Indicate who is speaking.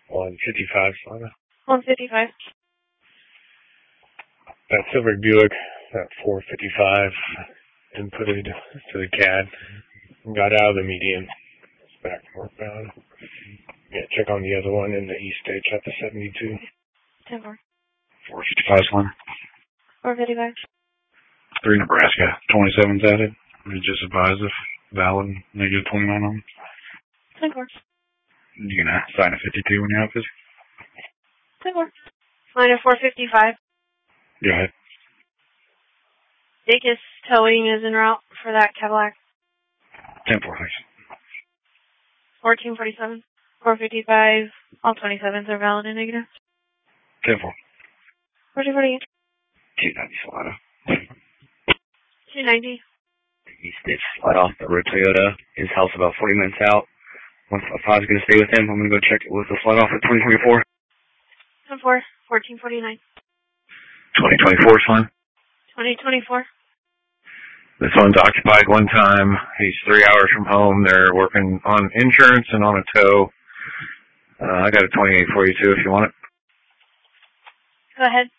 Speaker 1: 155, Slaughter.
Speaker 2: 155.
Speaker 1: That silver Buick at 455 inputted to the CAD. Got out of the median. It's back northbound. Yeah, check on the other one in the East Stage at the 72.
Speaker 2: 10-4.
Speaker 3: 455's one.
Speaker 2: 455.
Speaker 3: 3 Nebraska. 27's added. We just advised if valid negative 29 on.
Speaker 2: 10-4.
Speaker 3: You gonna sign a 52 when you're out this?
Speaker 2: 10-4. Line of 455.
Speaker 3: Go ahead.
Speaker 2: Dacus towing is en route for that Cadillac.
Speaker 3: 10-4, thanks.
Speaker 2: 1447. 455. All 27s are valid and negative.
Speaker 3: 10-4.
Speaker 2: 1448.
Speaker 3: 290 Solano.
Speaker 2: 290.
Speaker 4: East Ditch, slide off the Road Toyota. His house about 40 minutes out. 155 is going to stay with him. I'm going to go check it with the slide off at 2024.
Speaker 2: 10-4. 1449.
Speaker 3: 2024 is fine.
Speaker 2: 2024.
Speaker 1: This one's occupied one time. He's 3 hours from home. They're working on insurance and on a tow. I got a 28 for you too if you want it.
Speaker 2: Go ahead.